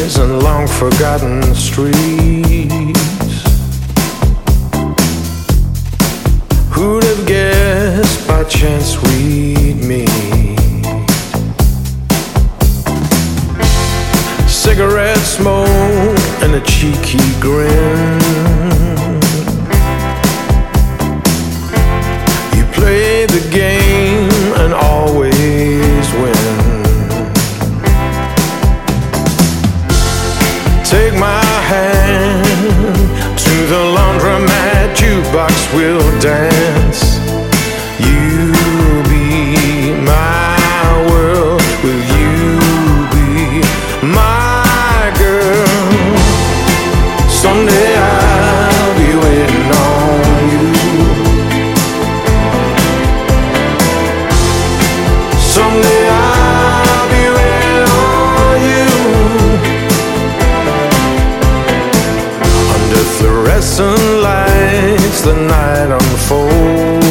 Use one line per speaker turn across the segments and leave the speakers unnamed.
alleys and long forgotten streets. Who'd have guessed by chance we'd meet? Cigarette smoke and a cheeky grin. You play the game and always win. Take my hand to the laundromat, jukebox will dance. You be my world, will you be my girl? Someday I'll be waiting on you. Someday I'll be waiting on you. Under fluorescent lights the night unfolds.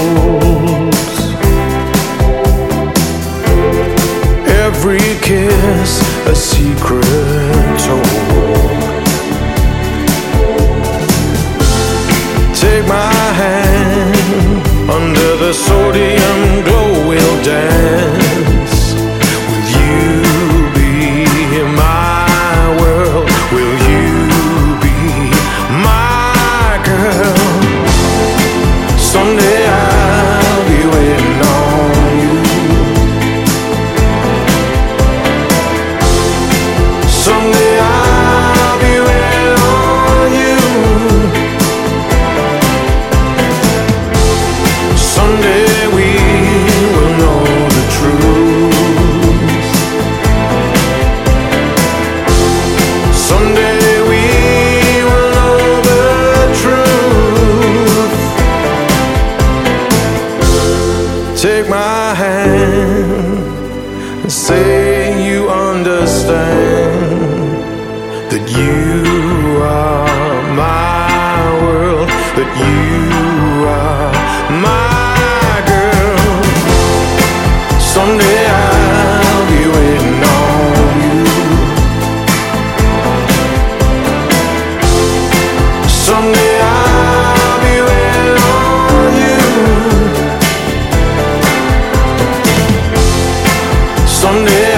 Every kiss a secret told. Take my hand, under the sodium glow we'll dance. Will you be my world? Will you be my girl? Someday I'll be waiting on you. Someday I'll be waiting on you. Someday we will know the truth. Someday we will know the truth. Take my hand and say you understand that you are my world, that you are my girl. Someday I'll be waiting on you. Someday I'll be waiting on you. Someday